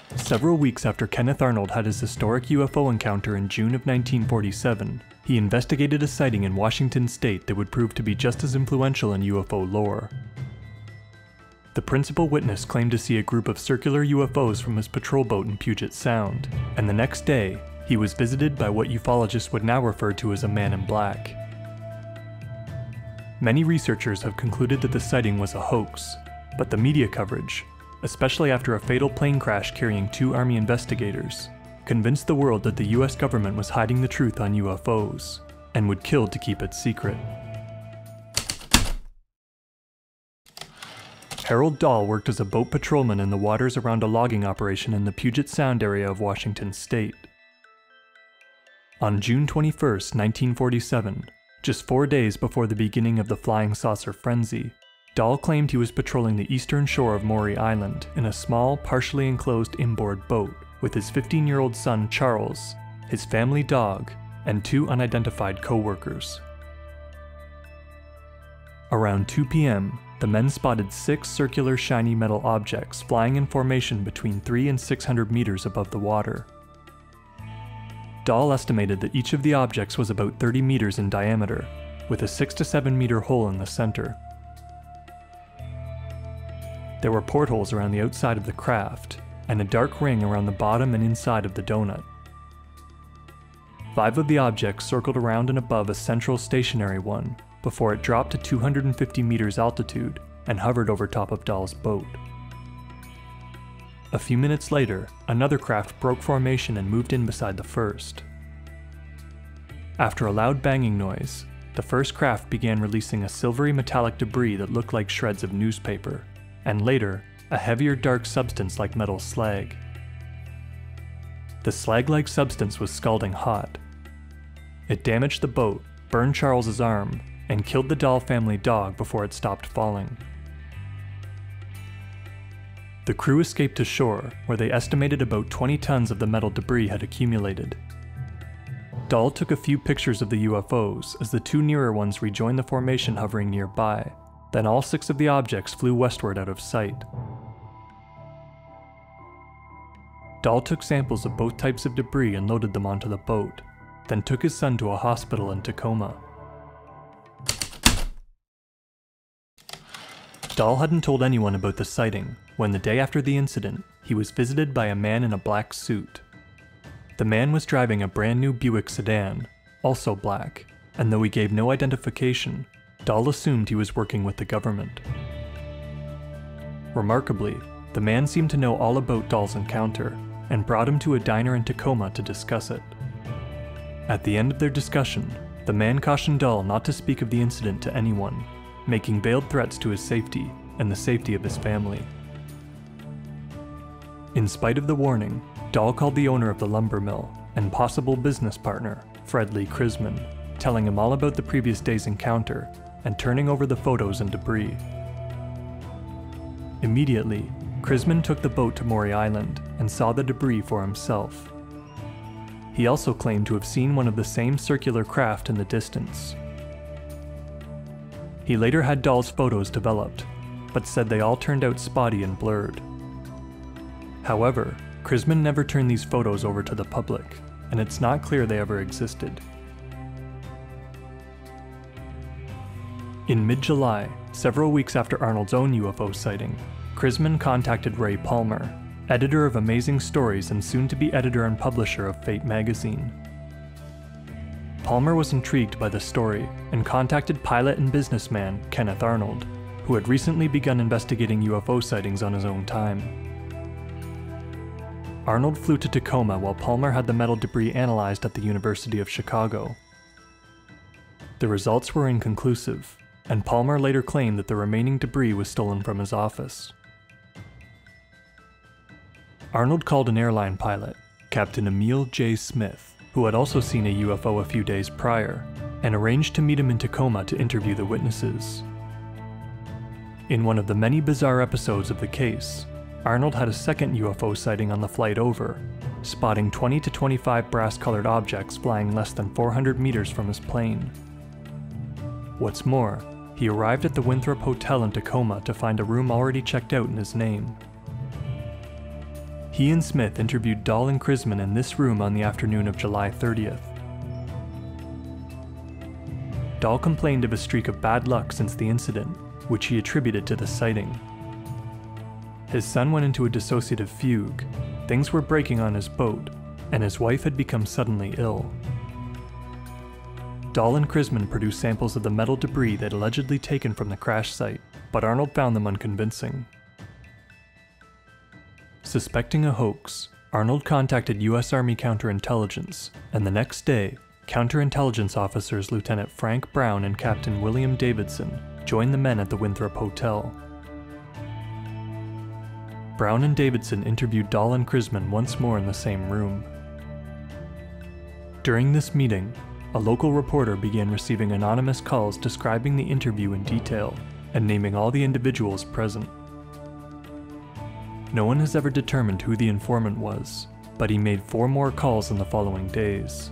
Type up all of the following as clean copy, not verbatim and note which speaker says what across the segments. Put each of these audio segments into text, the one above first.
Speaker 1: Several weeks after Kenneth Arnold had his historic UFO encounter in June of 1947, he investigated a sighting in Washington state that would prove to be just as influential in UFO lore. The principal witness claimed to see a group of circular UFOs from his patrol boat in Puget Sound, and the next day, he was visited by what ufologists would now refer to as a man in black. Many researchers have concluded that the sighting was a hoax, but the media coverage, especially after a fatal plane crash carrying 2 Army investigators, convinced the world that the US government was hiding the truth on UFOs, and would kill to keep it secret. Harold Dahl worked as a boat patrolman in the waters around a logging operation in the Puget Sound area of Washington state. On June 21, 1947, just 4 days before the beginning of the flying saucer frenzy, Dahl claimed he was patrolling the eastern shore of Maury Island in a small, partially enclosed inboard boat with his 15-year-old son Charles, his family dog, and 2 unidentified co-workers. Around 2 p.m., the men spotted 6 circular shiny metal objects flying in formation between 300 and 600 meters above the water. Dahl estimated that each of the objects was about 30 meters in diameter, with a 6 to 7 meter hole in the center. There were portholes around the outside of the craft, and a dark ring around the bottom and inside of the donut. 5 of the objects circled around and above a central stationary one, before it dropped to 250 meters altitude and hovered over top of Dahl's boat. A few minutes later, another craft broke formation and moved in beside the first. After a loud banging noise, the first craft began releasing a silvery metallic debris that looked like shreds of newspaper, and later, a heavier dark substance like metal slag. The slag-like substance was scalding hot. It damaged the boat, burned Charles's arm, and killed the Dahl family dog before it stopped falling. The crew escaped to shore, where they estimated about 20 tons of the metal debris had accumulated. Dahl took a few pictures of the UFOs as the 2 nearer ones rejoined the formation hovering nearby. Then all 6 of the objects flew westward out of sight. Dahl took samples of both types of debris and loaded them onto the boat, then took his son to a hospital in Tacoma. Dahl hadn't told anyone about the sighting when, the day after the incident, he was visited by a man in a black suit. The man was driving a brand new Buick sedan, also black, and though he gave no identification, Dahl assumed he was working with the government. Remarkably, the man seemed to know all about Dahl's encounter, and brought him to a diner in Tacoma to discuss it. At the end of their discussion, the man cautioned Dahl not to speak of the incident to anyone, making veiled threats to his safety and the safety of his family. In spite of the warning, Dahl called the owner of the lumber mill and possible business partner, Fred Lee Crisman, telling him all about the previous day's encounter and turning over the photos and debris. Immediately, Crisman took the boat to Maury Island and saw the debris for himself. He also claimed to have seen one of the same circular craft in the distance. He later had Dahl's photos developed, but said they all turned out spotty and blurred. However, Crisman never turned these photos over to the public, and it's not clear they ever existed. In mid-July, several weeks after Arnold's own UFO sighting, Crisman contacted Ray Palmer, editor of Amazing Stories and soon-to-be editor and publisher of Fate magazine. Palmer was intrigued by the story and contacted pilot and businessman Kenneth Arnold, who had recently begun investigating UFO sightings on his own time. Arnold flew to Tacoma while Palmer had the metal debris analyzed at the University of Chicago. The results were inconclusive, and Palmer later claimed that the remaining debris was stolen from his office. Arnold called an airline pilot, Captain Emil J. Smith, who had also seen a UFO a few days prior, and arranged to meet him in Tacoma to interview the witnesses. In one of the many bizarre episodes of the case, Arnold had a second UFO sighting on the flight over, spotting 20 to 25 brass-colored objects flying less than 400 meters from his plane. What's more, he arrived at the Winthrop Hotel in Tacoma to find a room already checked out in his name. He and Smith interviewed Dahl and Crisman in this room on the afternoon of July 30th. Dahl complained of a streak of bad luck since the incident, which he attributed to the sighting. His son went into a dissociative fugue, things were breaking on his boat, and his wife had become suddenly ill. Dahl and Crisman produced samples of the metal debris they'd allegedly taken from the crash site, but Arnold found them unconvincing. Suspecting a hoax, Arnold contacted U.S. Army counterintelligence, and the next day, counterintelligence officers Lieutenant Frank Brown and Captain William Davidson joined the men at the Winthrop Hotel. Brown and Davidson interviewed Dahl and Crisman once more in the same room. During this meeting, a local reporter began receiving anonymous calls describing the interview in detail and naming all the individuals present. No one has ever determined who the informant was, but he made 4 more calls in the following days.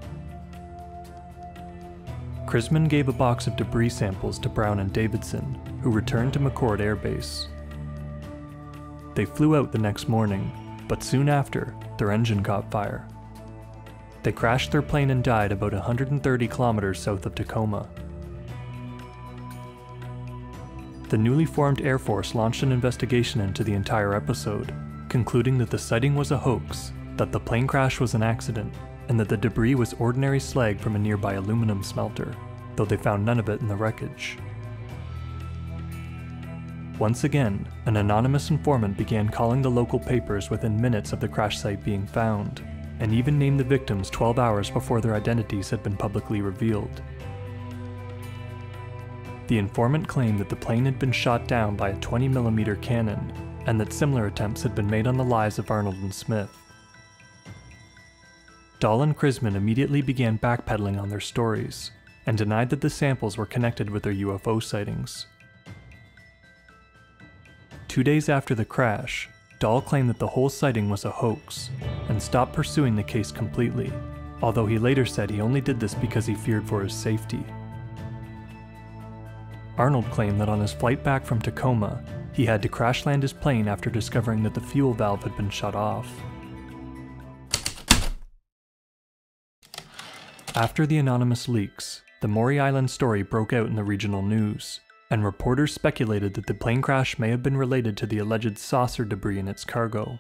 Speaker 1: Crisman gave a box of debris samples to Brown and Davidson, who returned to McChord Air Base. They flew out the next morning, but soon after, their engine caught fire. They crashed their plane and died about 130 kilometers south of Tacoma. The newly formed Air Force launched an investigation into the entire episode, concluding that the sighting was a hoax, that the plane crash was an accident, and that the debris was ordinary slag from a nearby aluminum smelter, though they found none of it in the wreckage. Once again, an anonymous informant began calling the local papers within minutes of the crash site being found, and even named the victims 12 hours before their identities had been publicly revealed. The informant claimed that the plane had been shot down by a 20mm cannon, and that similar attempts had been made on the lives of Arnold and Smith. Dahl and Crisman immediately began backpedaling on their stories, and denied that the samples were connected with their UFO sightings. 2 days after the crash, Dahl claimed that the whole sighting was a hoax, and stopped pursuing the case completely, although he later said he only did this because he feared for his safety. Arnold claimed that on his flight back from Tacoma, he had to crash land his plane after discovering that the fuel valve had been shut off. After the anonymous leaks, the Maury Island story broke out in the regional news, and reporters speculated that the plane crash may have been related to the alleged saucer debris in its cargo.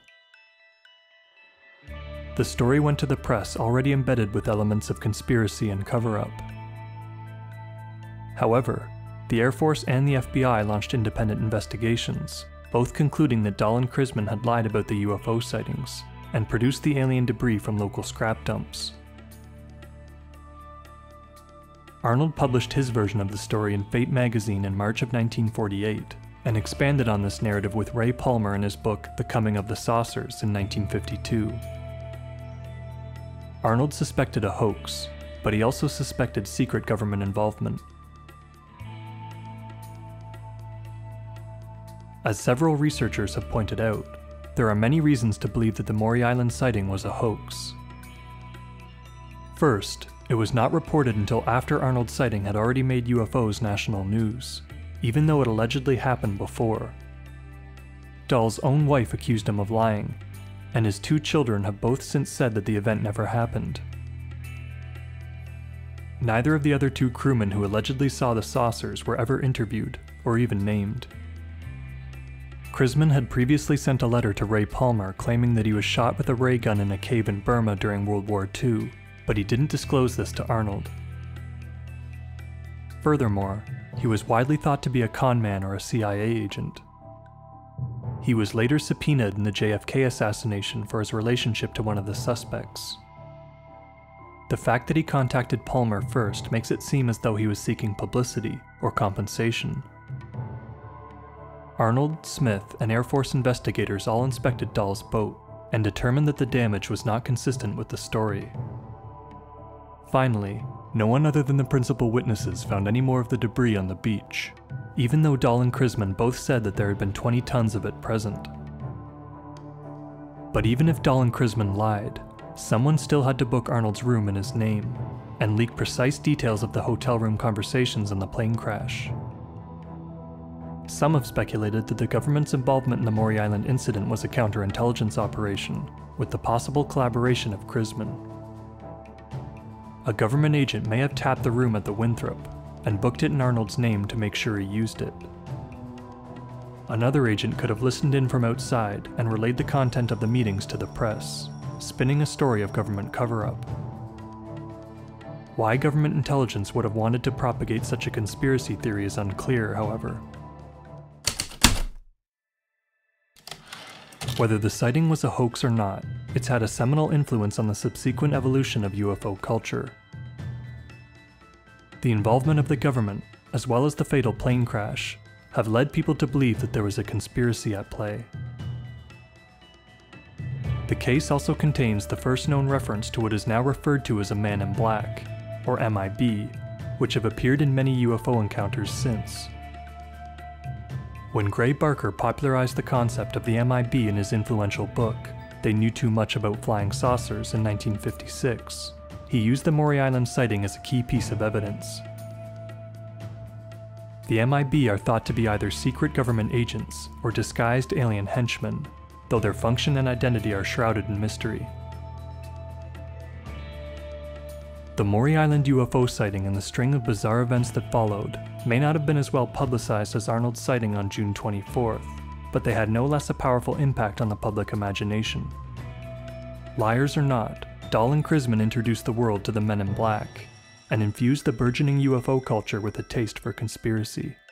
Speaker 1: The story went to the press already embedded with elements of conspiracy and cover-up. However, the Air Force and the FBI launched independent investigations, both concluding that Dahl and Crisman had lied about the UFO sightings, and produced the alien debris from local scrap dumps. Arnold published his version of the story in Fate magazine in March of 1948, and expanded on this narrative with Ray Palmer in his book The Coming of the Saucers in 1952. Arnold suspected a hoax, but he also suspected secret government involvement. As several researchers have pointed out, there are many reasons to believe that the Maury Island sighting was a hoax. First, it was not reported until after Arnold's sighting had already made UFOs national news, even though it allegedly happened before. Dahl's own wife accused him of lying, and his 2 children have both since said that the event never happened. Neither of the other 2 crewmen who allegedly saw the saucers were ever interviewed, or even named. Crisman had previously sent a letter to Ray Palmer claiming that he was shot with a ray gun in a cave in Burma during World War II, but he didn't disclose this to Arnold. Furthermore, he was widely thought to be a con man or a CIA agent. He was later subpoenaed in the JFK assassination for his relationship to one of the suspects. The fact that he contacted Palmer first makes it seem as though he was seeking publicity or compensation. Arnold, Smith, and Air Force investigators all inspected Dahl's boat, and determined that the damage was not consistent with the story. Finally, no one other than the principal witnesses found any more of the debris on the beach, even though Dahl and Crisman both said that there had been 20 tons of it present. But even if Dahl and Crisman lied, someone still had to book Arnold's room in his name, and leak precise details of the hotel room conversations in the plane crash. Some have speculated that the government's involvement in the Maury Island incident was a counterintelligence operation, with the possible collaboration of Crisman. A government agent may have tapped the room at the Winthrop, and booked it in Arnold's name to make sure he used it. Another agent could have listened in from outside and relayed the content of the meetings to the press, spinning a story of government cover-up. Why government intelligence would have wanted to propagate such a conspiracy theory is unclear, however. Whether the sighting was a hoax or not, it's had a seminal influence on the subsequent evolution of UFO culture. The involvement of the government, as well as the fatal plane crash, have led people to believe that there was a conspiracy at play. The case also contains the first known reference to what is now referred to as a Man in Black, or MIB, which have appeared in many UFO encounters since. When Gray Barker popularized the concept of the MIB in his influential book, They Knew Too Much About Flying Saucers in 1956, he used the Maury Island sighting as a key piece of evidence. The MIB are thought to be either secret government agents or disguised alien henchmen, though their function and identity are shrouded in mystery. The Maury Island UFO sighting and the string of bizarre events that followed may not have been as well publicized as Arnold's sighting on June 24th, but they had no less a powerful impact on the public imagination. Liars or not, Dahl and Crisman introduced the world to the Men in Black, and infused the burgeoning UFO culture with a taste for conspiracy.